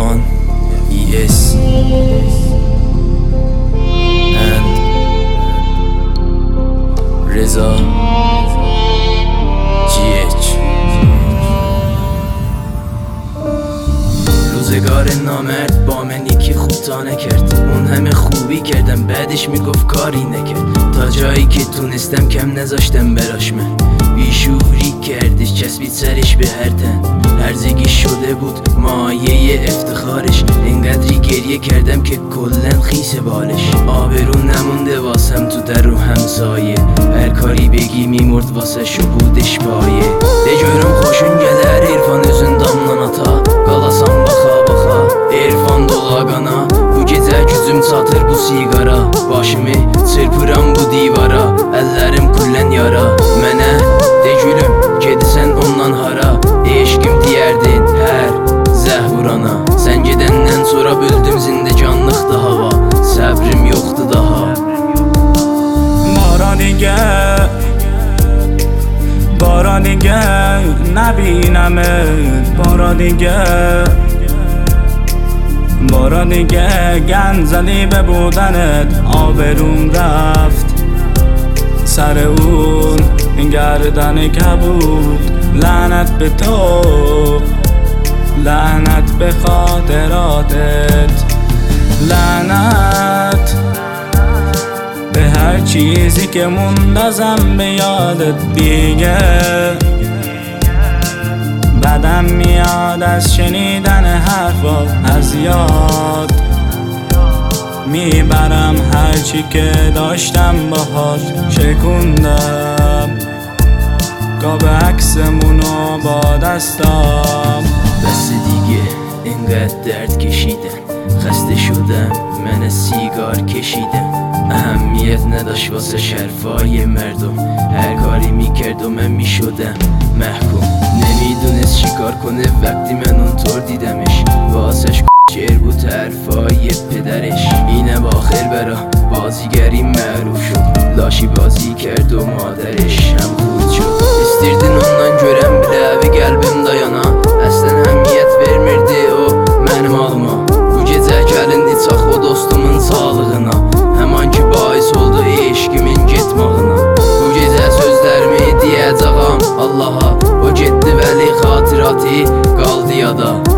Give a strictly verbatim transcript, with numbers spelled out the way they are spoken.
Cahan, E S and Reza جی اچ. روزگار نامرد با من یکی خوب تا نکرد، اون همه خوبی کردم بعدش میگفت کاری نکرد. تا جایی که تونستم کم نذاشتم براش، من بیشوری کردش چسبید سرش به هر تن. هرزگی شده بود مایه افتخارش، اینقدری گریه کردم که کلن خیس بالش. آبرو نمونده واسم تو در رو همسایه، هر کاری بگی میمرد واسه شو بودش payı. De görüm xoşun gələr İrfan özündamdan ata, qalasan baxa baxa İrfan dolaqana. Bu gecə gücüm çatır bu sigara, başımı çırpıram bu divara, əllərim kullən yara. Mənə de gülüm gedisən ondan hara, eşkim deyərdin hər zəh vurana. Sən gedəndən sonra böldüm zindecanlıqda hava, səbrim yoxdu daha. Baranigə Baranigə نبینمت بارانیگه بارانیگه گند زدی به بودنت، آبروم رفت سر اون گردن کبود. لعنت به تو، لعنت به خاطراتت، لعنت به هر چیزی که مندازم به یادت دیگه. بدم میاد از شنیدن حرفات، از یاد میبرم هرچی که داشتم باهات. شکوندم قاب عکسمونو با دستام. بس دیگه اینقدر درد کشیدن، خسته شدم من از سیگار کشیدم. اهمیت نداشت واسه شرفای مردم، هر کاری میکرد و من میشدم محکوم. نمیدونست چی کار کنه وقتی من اونطور دیدمش، واسش شعر بود حرفای پدرش. اینه با آخر برا بازیگری معروف شد، لاشی بازی کرد و مادرش هم خود شد. İstirdin ondan görəm bilə və qəlbim dayana, əslən həmiyyət vermirdi o mənim alıma. Bu gecə gəlindi çax o dostumun sağlığına, həman ki bais oldu eşkimin getmağına. Bu gecə sözlərimi deyəcəyəm Allaha, o getdi vəli xatirati qaldı yada.